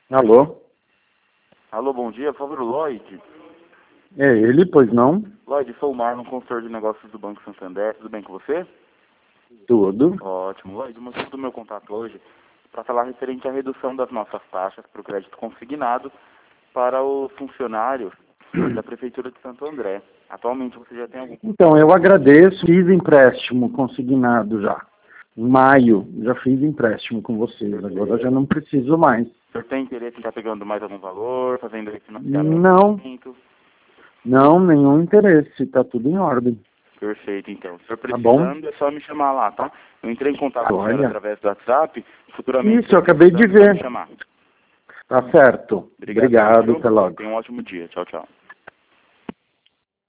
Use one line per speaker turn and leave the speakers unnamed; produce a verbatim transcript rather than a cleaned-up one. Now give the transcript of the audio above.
Alô?
Alô, bom dia, por favor, o Lloyd.
É ele, pois não?
Lloyd, sou o Marlon, consultor de negócios do Banco Santander. Tudo bem com você?
Tudo.
Ótimo. Lloyd, o motivo do meu contato hoje para falar referente à redução das nossas taxas para o crédito consignado para os funcionários da Prefeitura de Santo André. Atualmente você já tem algum...
Então, eu agradeço, fiz empréstimo consignado já. Em maio, já fiz empréstimo com vocês, agora já não preciso mais.
O senhor tem interesse em estar pegando mais algum valor, fazendo refinanciamento?
Não, não, nenhum interesse, está tudo em ordem.
Perfeito, então. Se for
Tá bom?
precisando, é só me chamar lá, tá? Eu entrei em contato com o senhor
Olha.
através do WhatsApp, futuramente...
Isso, eu acabei de
é só me
ver.
chamar.
Tá certo.
Obrigado,
Obrigado,
viu?
até logo.
Tenha um ótimo dia. Tchau, tchau.